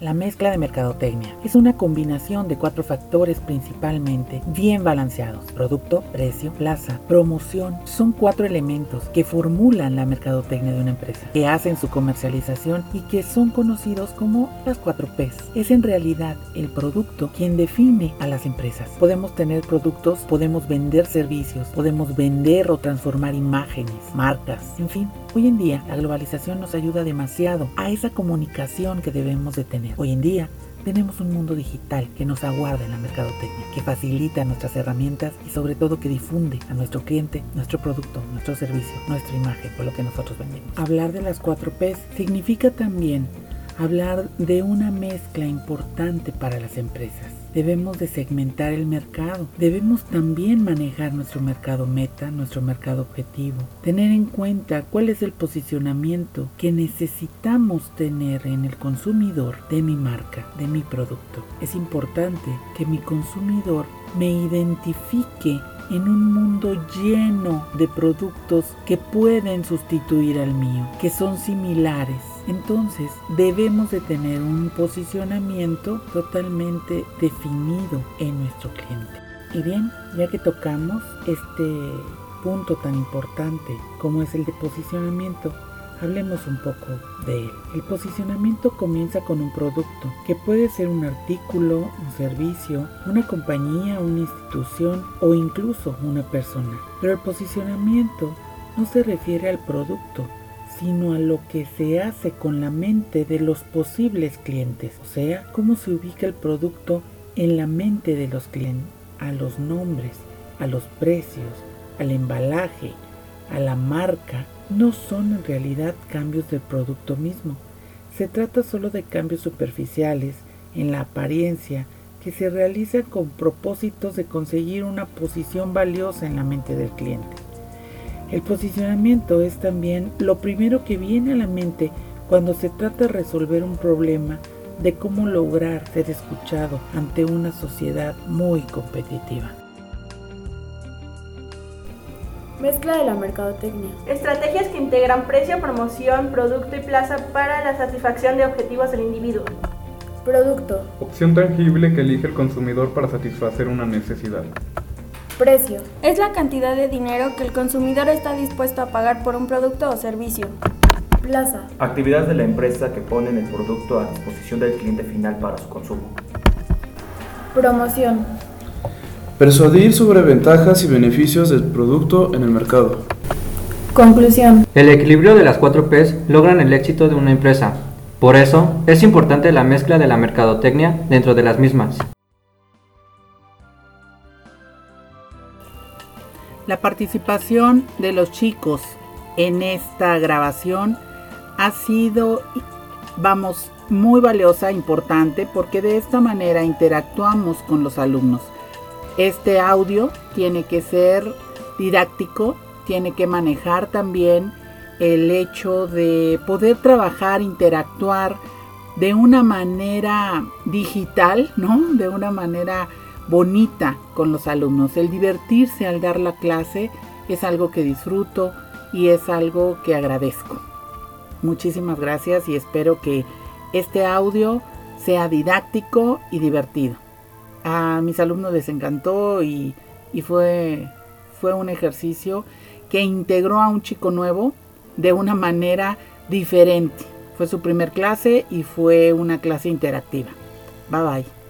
La mezcla de mercadotecnia es una combinación de 4 factores principalmente bien balanceados: producto, precio, plaza, promoción. Son 4 elementos que formulan la mercadotecnia de una empresa, que hacen su comercialización y que son conocidos como las 4 P's. Es en realidad el producto quien define a las empresas. Podemos tener productos, podemos vender servicios, podemos vender o transformar imágenes, marcas, en fin. Hoy en día la globalización nos ayuda demasiado a esa comunicación que debemos de tener. Hoy en día tenemos un mundo digital que nos aguarda en la mercadotecnia, que facilita nuestras herramientas y sobre todo que difunde a nuestro cliente nuestro producto, nuestro servicio, nuestra imagen o lo que nosotros vendemos. Hablar de las 4 P's significa también hablar de una mezcla importante para las empresas. Debemos de segmentar el mercado. Debemos también manejar nuestro mercado meta, nuestro mercado objetivo. Tener en cuenta cuál es el posicionamiento que necesitamos tener en el consumidor de mi marca, de mi producto. Es importante que mi consumidor me identifique en un mundo lleno de productos que pueden sustituir al mío, que son similares. Entonces debemos de tener un posicionamiento totalmente definido en nuestro cliente. Y bien, ya que tocamos este punto tan importante como es el de posicionamiento, hablemos un poco de él. El posicionamiento comienza con un producto, que puede ser un artículo, un servicio, una compañía, una institución o incluso una persona. Pero el posicionamiento no se refiere al producto, sino a lo que se hace con la mente de los posibles clientes. O sea, cómo se ubica el producto en la mente de los clientes, a los nombres, a los precios, al embalaje, a la marca. No son en realidad cambios del producto mismo. Se trata solo de cambios superficiales en la apariencia que se realizan con propósitos de conseguir una posición valiosa en la mente del cliente. El posicionamiento es también lo primero que viene a la mente cuando se trata de resolver un problema, de cómo lograr ser escuchado ante una sociedad muy competitiva. Mezcla de la mercadotecnia. Estrategias que integran precio, promoción, producto y plaza para la satisfacción de objetivos del individuo. Producto. Opción tangible que elige el consumidor para satisfacer una necesidad. Precio. Es la cantidad de dinero que el consumidor está dispuesto a pagar por un producto o servicio. Plaza. Actividades de la empresa que ponen el producto a disposición del cliente final para su consumo. Promoción. Persuadir sobre ventajas y beneficios del producto en el mercado. Conclusión. El equilibrio de las 4 P's logran el éxito de una empresa. Por eso, es importante la mezcla de la mercadotecnia dentro de las mismas. La participación de los chicos en esta grabación ha sido, muy valiosa, importante, porque de esta manera interactuamos con los alumnos. Este audio tiene que ser didáctico, tiene que manejar también el hecho de poder trabajar, interactuar de una manera digital, ¿no? De una manera bonita con los alumnos. El divertirse al dar la clase es algo que disfruto y es algo que agradezco. Muchísimas gracias y espero que este audio sea didáctico y divertido. A mis alumnos les encantó y fue un ejercicio que integró a un chico nuevo de una manera diferente. Fue su primer clase y fue una clase interactiva. Bye bye.